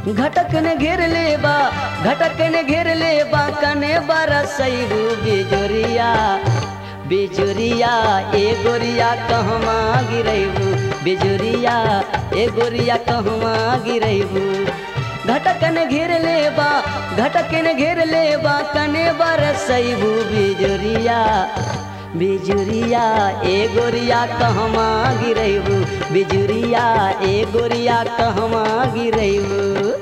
घटक ने घेर लेबा घटक ने घेर लेबा कने बरसैबू बिजुरिया बिजुरिया ए गोरिया कहवा गिरैबू बिजुरिया ए गोरिया कहवा गिरैबू घटक ने घेर लेबा घटक ने घेर लेबा कने बरसैबू बिजुरिया बिजुरिया ए गोरिया कहवा गिरैबू बिजुरिया ए गोरिया कहवा गिरैबू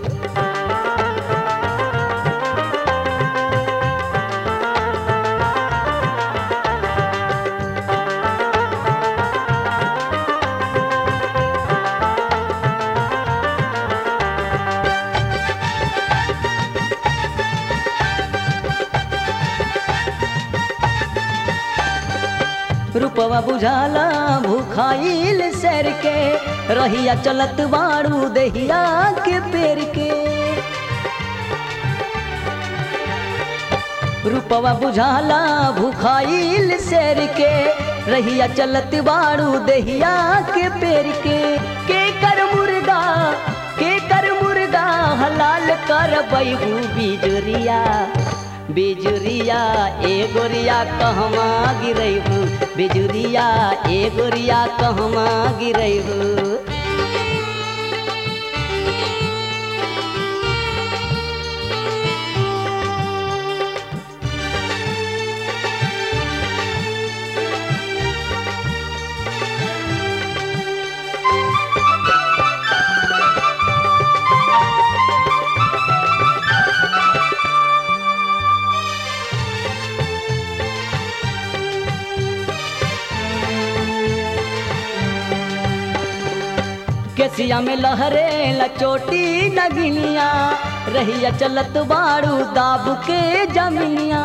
रूपवा बुझाला भूखाइल सर के रहिया चलत बाड़ू दहिया के पेर के रूपवा बुझाला भूखाइल सर के रहिया चलत बाड़ू दहिया के पेर के कर मुर्गा हलाल कर बैबू बिजुरिया बिजुरिया ए गोरिया कहवा गिरैबू बिजुरिया ए गोरिया कहवा गिरैबू केसिया में लहरे लचोटी नगिनिया रहिया चलत बाड़ू दाब के जमिनिया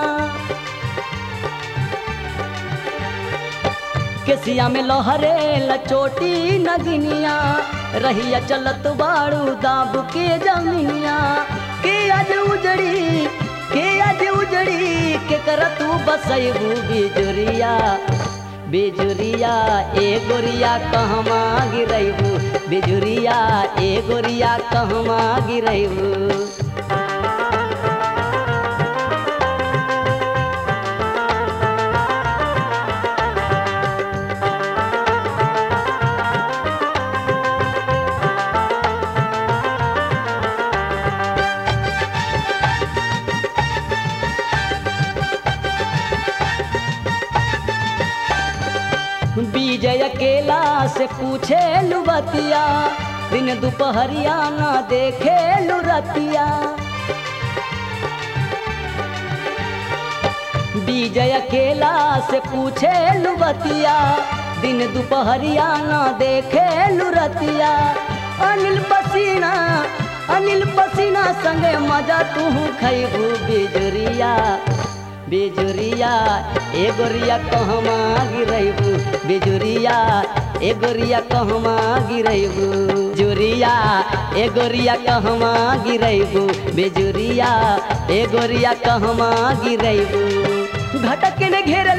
केसिया में लहरे लचोटी नगिनिया रहिया चलत बाड़ू दाब के जमिनिया के आज उजड़ी के कर तू बसैबू बिजुरिया बिजुरिया ए गोरिया कहवा गिरैबू बिजुरिया ए गोरिया कहवा गिरैबू विजय अकेला से पूछे लुबतिया दिन दोपहरिया ना देखे लुरतिया विजय अकेला से पूछे लुबतिया दिन दोपहरिया ना देखे लुरतिया अनिल पसीना संगे मजा तू खैबू बिजुरिया बिजुरिया ए गोरिया कहवा गिरैबू बिजुरिया ए गोरिया कहवा गिरैबू जुरिया ए गोरिया कहवा गिरैबू बिजुरिया ए गोरिया कहवा गिरैबू घटक ने घेर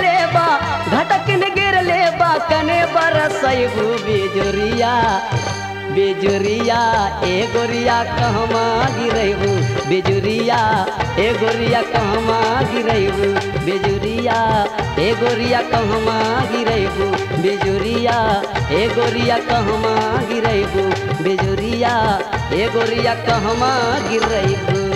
लेबा कने बरसैबू बिजुरिया बिजुरिया ए गोरिया कहवा गिरैबू बिजुरिया ए गोरिया कहवा गिरैबू बिजुरिया ए गोरिया कहवा गिरैबू बिजुरिया ए गोरिया कहवा गिरैबू बिजुरिया ए गोरिया कहवा गिरैबू।